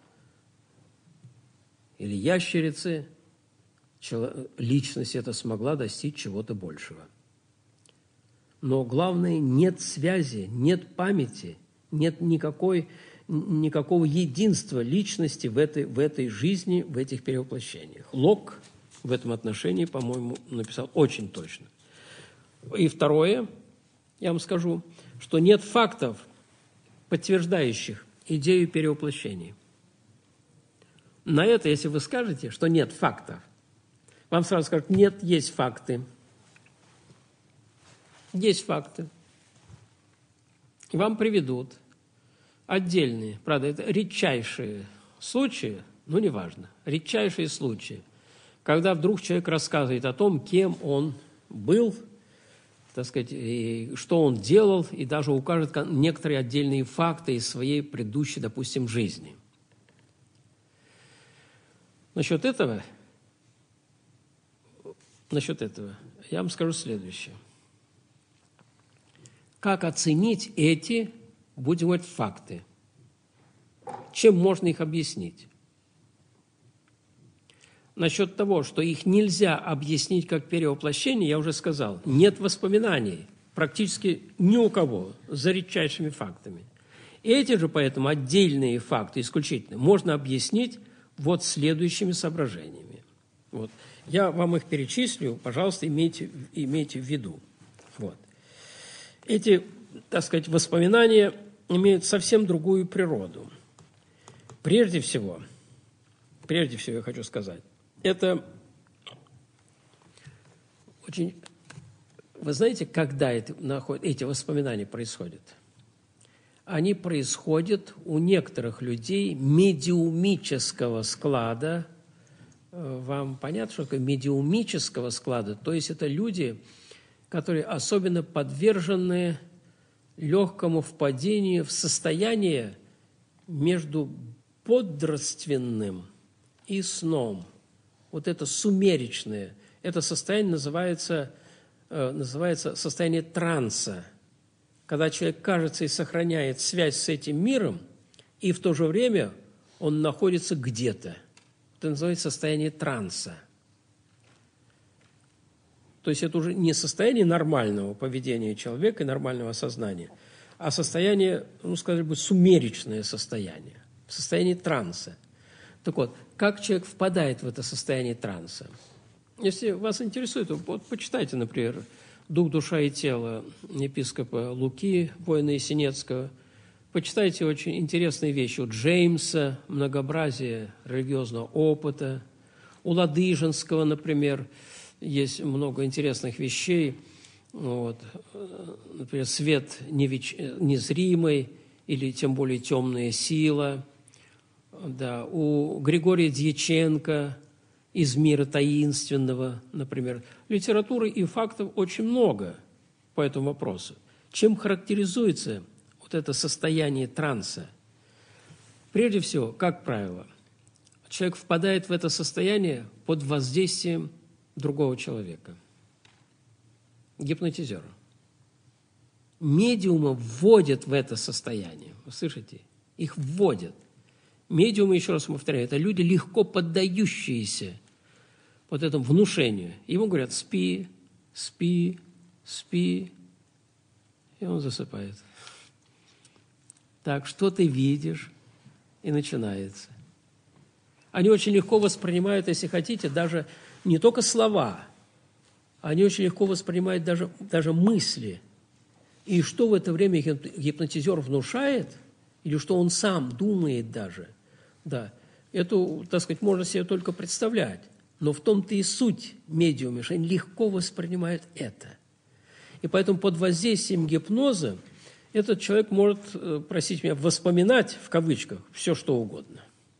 или ящерицы, личность эта смогла достичь чего-то большего. Но главное, нет связи, нет памяти, нет никакой, никакого единства личности в этой, в этой жизни, в этих перевоплощениях. Локк в этом отношении, по-моему, написал очень точно. И второе, я вам скажу, что нет фактов, подтверждающих идею перевоплощения. На это, если вы скажете, что нет фактов, вам сразу скажут, нет, есть факты. Есть факты. И вам приведут отдельные, правда, это редчайшие случаи, ну, неважно, редчайшие случаи, когда вдруг человек рассказывает о том, кем он был, так сказать, и что он делал, и даже укажет некоторые отдельные факты из своей предыдущей, допустим, жизни. Насчет этого, насчет этого я вам скажу следующее. Как оценить эти, будем говорить, факты? Чем можно их объяснить? Насчет того, что их нельзя объяснить как перевоплощение, я уже сказал. Нет воспоминаний практически ни у кого за редчайшими фактами. Эти же, поэтому, отдельные факты, исключительно, можно объяснить вот следующими соображениями. Вот. Я вам их перечислю, пожалуйста, имейте, имейте в виду. Вот. Эти, так сказать, воспоминания имеют совсем другую природу. Прежде всего, прежде всего я хочу сказать, это очень... Вы знаете, когда это, эти воспоминания происходят? Они происходят у некоторых людей медиумического склада. Вам понятно, что такое медиумического склада? То есть это люди, которые особенно подвержены легкому впадению в состояние между бодрственным и сном. Вот это сумеречное, это состояние называется, называется состояние транса, когда человек, кажется, и сохраняет связь с этим миром, и в то же время он находится где-то. Это называется состояние транса. То есть это уже не состояние нормального поведения человека и нормального сознания, а состояние, ну, сказать бы, сумеречное состояние, состояние транса. Так вот, как человек впадает в это состояние транса? Если вас интересует, вот почитайте, например, «Дух, душа и тело» епископа Луки, воина Есенецкого. Почитайте очень интересные вещи у Джеймса, «Многообразие религиозного опыта», у Ладыжинского, например, есть много интересных вещей. Вот. Например, «Свет незримый» или тем более «Темная сила». Да. У Григория Дьяченко «Из мира таинственного», например. Литературы и фактов очень много по этому вопросу. Чем характеризуется вот это состояние транса? Прежде всего, как правило, человек впадает в это состояние под воздействием другого человека, гипнотизера. Медиума вводят в это состояние. Вы слышите? Их вводят. Медиумы, еще раз повторяю, это люди, легко поддающиеся вот этому внушению. Ему говорят: спи, спи, спи, и он засыпает. Так, что ты видишь? И начинается. Они очень легко воспринимают, если хотите, даже не только слова, они очень легко воспринимают даже, даже мысли. И что в это время гипнотизер внушает, или что он сам думает даже, да, это, так сказать, можно себе только представлять. Но в том-то и суть медиума, что они легко воспринимают это. И поэтому под воздействием гипноза этот человек может, просить меня, воспоминать, в кавычках, все, что угодно.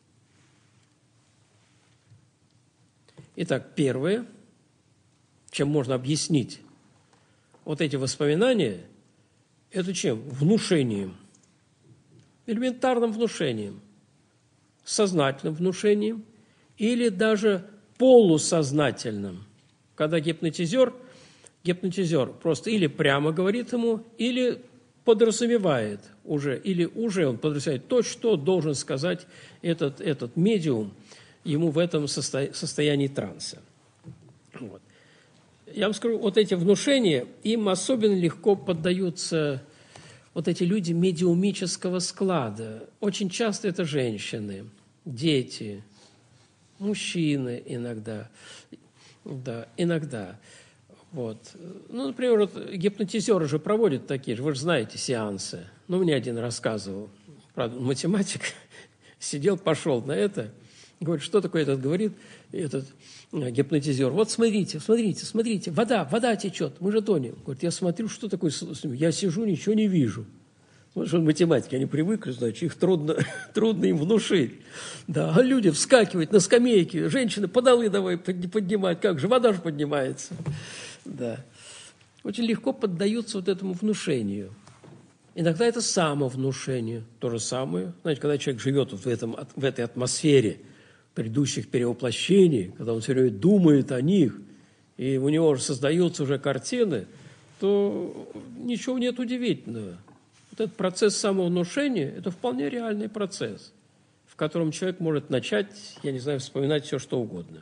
Итак, первое, чем можно объяснить вот эти воспоминания, это чем? Внушением. Элементарным внушением. Сознательным внушением или даже полусознательным. Когда гипнотизер, гипнотизер просто или прямо говорит ему, или подразумевает уже, или уже он подразумевает то, что должен сказать этот, этот медиум ему в этом состо... состоянии транса. Вот. Я вам скажу, вот эти внушения, им особенно легко поддаются вот эти люди медиумического склада. Очень часто это женщины, дети, мужчины иногда. Да, иногда. Вот. Ну, например, вот гипнотизеры же проводят такие же, вы же знаете, сеансы. Ну, мне один рассказывал, правда, математик, сидел, пошел на это, говорит, что такое этот, говорит, этот гипнотизер. Вот смотрите, смотрите, смотрите, вода, вода течет, мы же тонем. Говорит, я смотрю, что такое, я сижу, ничего не вижу. Вот что математики, они привыкли, значит, их трудно, трудно им внушить. Да, а люди вскакивают на скамейки, женщины подолы давай поднимать, как же, вода же поднимается. Да. Очень легко поддаются вот этому внушению. Иногда это самовнушение, то же самое. Знаете, когда человек живет в, этом, в этой атмосфере предыдущих перевоплощений, когда он все время думает о них, и у него уже создаются уже картины, то ничего нет удивительного. Вот этот процесс самовнушения – это вполне реальный процесс, в котором человек может начать, я не знаю, вспоминать все, что угодно.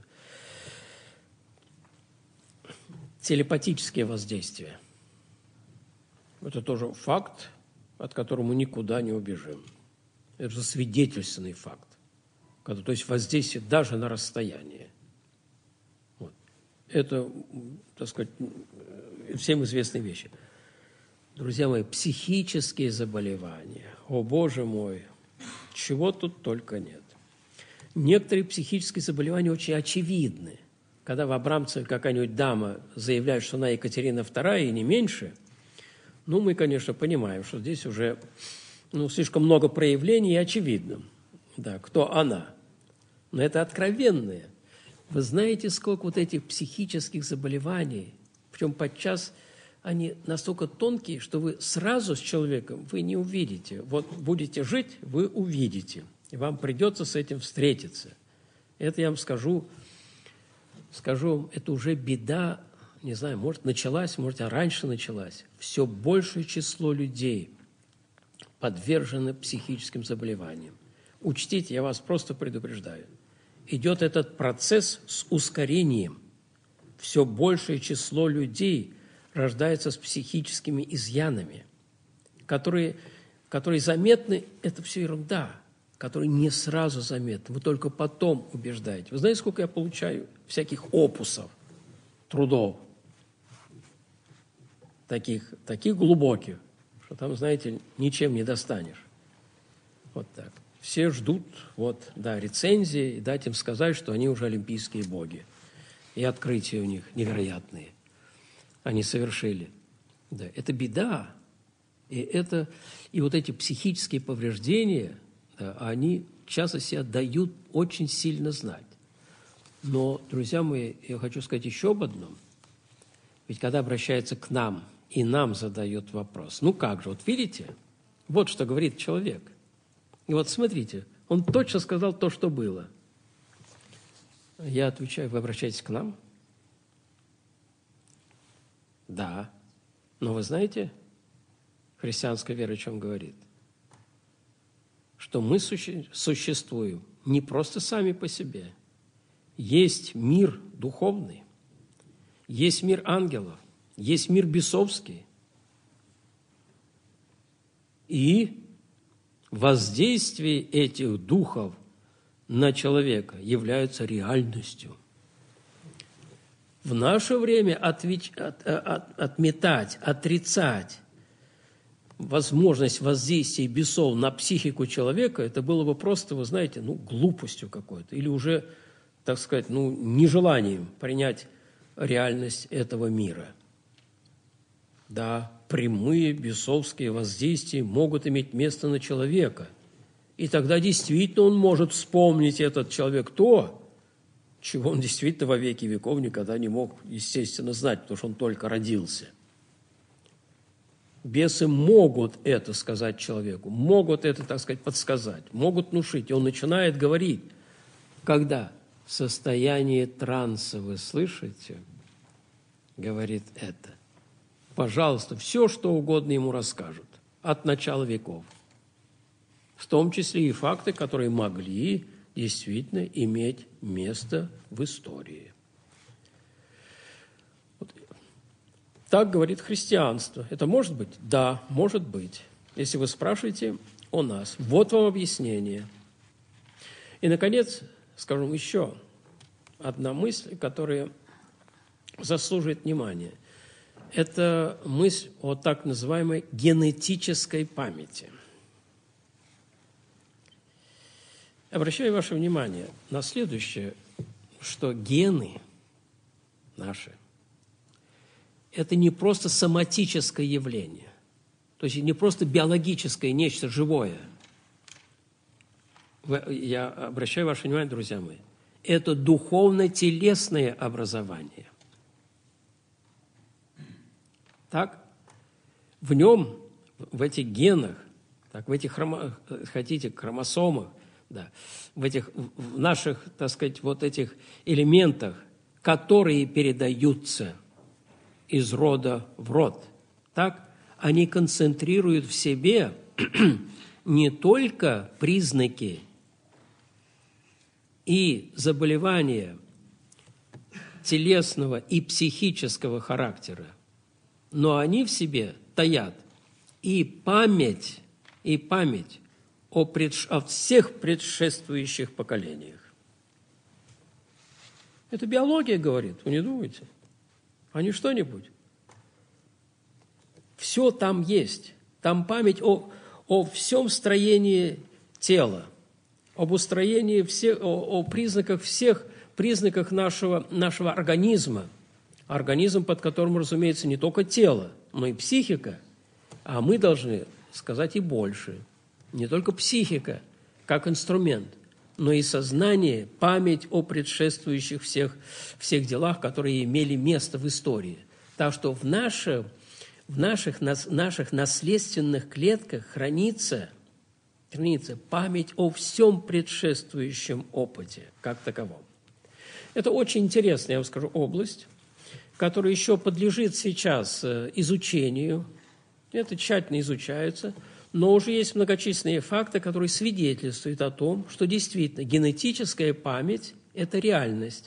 Телепатические воздействия – это тоже факт, от которого мы никуда не убежим. Это же свидетельственный факт, когда, то есть воздействие даже на расстояние. Вот. Это, так сказать, всем известные вещи. Друзья мои, психические заболевания, о Боже мой, чего тут только нет. Некоторые психические заболевания очень очевидны. Когда в Абрамцеве какая-нибудь дама заявляет, что она Екатерина вторая и не меньше, ну, мы, конечно, понимаем, что здесь уже ну, слишком много проявлений и очевидно, да, кто она. Но это откровенное. Вы знаете, сколько вот этих психических заболеваний, причем подчас они настолько тонкие, что вы сразу с человеком вы не увидите. Вот будете жить, вы увидите. И вам придется с этим встретиться. Это я вам скажу, скажу, это уже беда, не знаю, может, началась, может, а раньше началась. Все большее число людей подвержены психическим заболеваниям. Учтите, я вас просто предупреждаю. Идет этот процесс с ускорением. Все большее число людей рождается с психическими изъянами, которые, которые заметны, это все ерунда, которые не сразу заметны, вы только потом убеждаете. Вы знаете, сколько я получаю всяких опусов, трудов, таких, таких глубоких, что там, знаете, ничем не достанешь. Вот так. Все ждут, вот, да, рецензии, и дать им сказать, что они уже олимпийские боги. И открытия у них невероятные. Они совершили. Да, это беда. И, это, и вот эти психические повреждения, да, они часто себя дают очень сильно знать. Но, друзья мои, я хочу сказать еще об одном. Ведь когда обращается к нам, и нам задает вопрос, ну как же, вот видите, вот что говорит человек. И вот смотрите, он точно сказал то, что было. Я отвечаю, вы обращаетесь к нам? Да. Но вы знаете, христианская вера о чем говорит? Что мы суще- существуем не просто сами по себе. Есть мир духовный, есть мир ангелов, есть мир бесовский. И воздействие этих духов на человека являются реальностью. В наше время отвеч... от... От... отметать, отрицать возможность воздействия бесов на психику человека, это было бы просто, вы знаете, ну, глупостью какой-то, или уже, так сказать, ну, нежеланием принять реальность этого мира. Да, прямые бесовские воздействия могут иметь место на человека. И тогда действительно он может вспомнить, этот человек, то, чего он действительно во веки веков никогда не мог, естественно, знать, потому что он только родился. Бесы могут это сказать человеку, могут это, так сказать, подсказать, могут внушить. И он начинает говорить, когда в состоянии транса вы слышите, говорит это. Пожалуйста, все, что угодно ему расскажут от начала веков. В том числе и факты, которые могли действительно иметь место в истории. Вот. Так говорит христианство. Это может быть? Да, может быть. Если вы спрашиваете о нас. Вот вам объяснение. И, наконец, скажем еще одна мысль, которая заслуживает внимания. Это мысль о так называемой генетической памяти. Обращаю ваше внимание на следующее, что гены наши – это не просто соматическое явление, то есть не просто биологическое, нечто живое. Я обращаю ваше внимание, друзья мои, это духовно-телесное образование. Так, в нем, в этих генах, так, в этих, хромо, хотите, хромосомах, да, в этих в наших, так сказать, вот этих элементах, которые передаются из рода в род, так, они концентрируют в себе не только признаки и заболевания телесного и психического характера, но они в себе таят и память, и память о, предш... о всех предшествующих поколениях. Это биология говорит, вы не думаете? А не что-нибудь. Все там есть. Там память о, о всем строении тела, об устроении всех, о, о признаках всех признаках нашего, нашего организма. Организм, под которым, разумеется, не только тело, но и психика. А мы должны сказать и больше. Не только психика, как инструмент, но и сознание, память о предшествующих всех, всех делах, которые имели место в истории. Так что в нашем, в наших, нас, наших наследственных клетках хранится, хранится память о всем предшествующем опыте, как таковом. Это очень интересная, я вам скажу, область, которая еще подлежит сейчас изучению. Это тщательно изучается, но уже есть многочисленные факты, которые свидетельствуют о том, что действительно генетическая память – это реальность.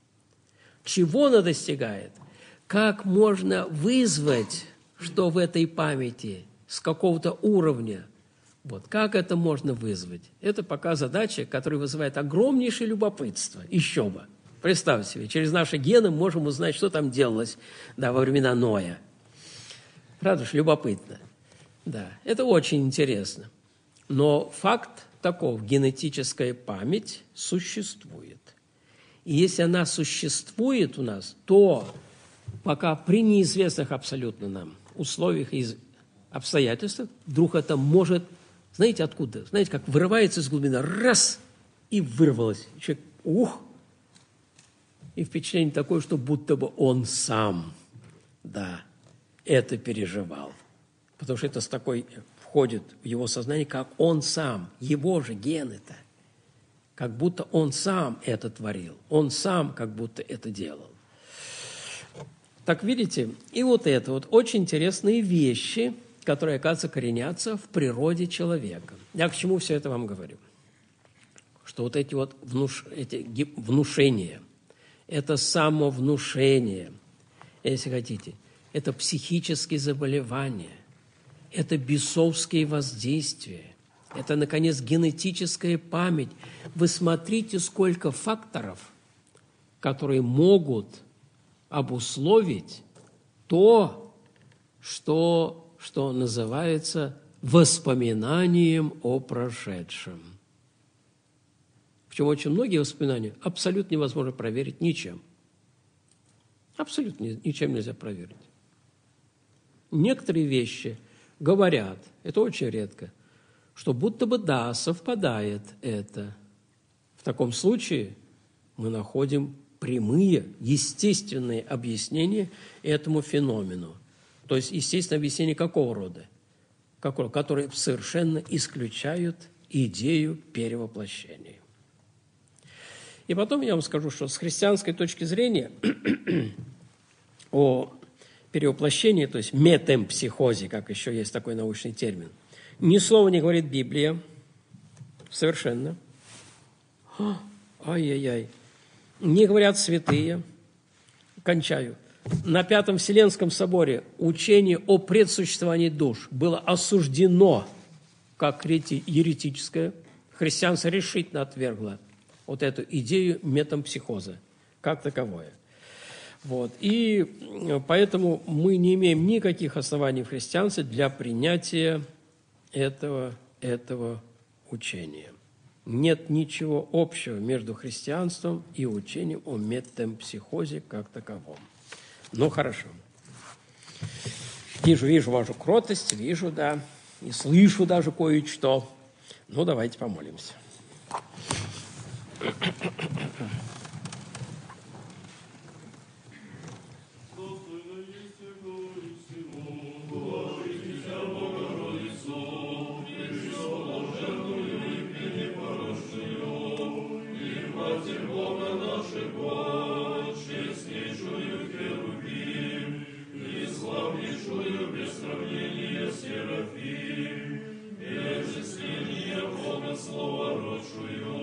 Чего она достигает? Как можно вызвать, что в этой памяти с какого-то уровня, вот, как это можно вызвать? Это пока задача, которая вызывает огромнейшее любопытство. Еще бы. Представьте себе, через наши гены можем узнать, что там делалось, да, во времена Ноя. Правда ж, любопытно. Да, это очень интересно. Но факт таков, генетическая память существует. И если она существует у нас, то пока при неизвестных абсолютно нам условиях и обстоятельствах, вдруг это может, знаете, откуда? Знаете, как вырывается из глубины, раз, и вырвалось. Человек, ух, и впечатление такое, что будто бы он сам, да, это переживал. Потому что это с такой входит в его сознание, как он сам, его же гены-то. Как будто он сам это творил, он сам как будто это делал. Так видите, и вот это вот очень интересные вещи, которые, оказывается, коренятся в природе человека. Я к чему все это вам говорю? Что вот эти вот внуш... эти внушения, это самовнушение, если хотите, это психические заболевания, это бесовские воздействия, это, наконец, генетическая память. Вы смотрите, сколько факторов, которые могут обусловить то, что, что называется воспоминанием о прошедшем. Причем очень многие воспоминания абсолютно невозможно проверить ничем. Абсолютно ничем нельзя проверить. Некоторые вещи говорят, это очень редко, что будто бы да, совпадает это. В таком случае мы находим прямые, естественные объяснения этому феномену. То есть, естественное объяснение какого рода? Какого? Которые совершенно исключают идею перевоплощения. И потом я вам скажу, что с христианской точки зрения о перевоплощении, то есть метемпсихозе, как еще есть такой научный термин, ни слова не говорит Библия. Совершенно. Ай-яй-яй. Не говорят святые. Кончаю. На Пятом Вселенском соборе учение о предсуществовании душ было осуждено как еретическое. Христианство решительно отвергло вот эту идею метампсихоза как таковое. Вот. И поэтому мы не имеем никаких оснований в христианстве для принятия этого, этого учения. Нет ничего общего между христианством и учением о метампсихозе как таковом. Ну, хорошо. Вижу, вижу вашу кротость, вижу, да, и слышу даже кое-что. Ну, давайте помолимся. Серафим, без исцеления Бога слова рочую,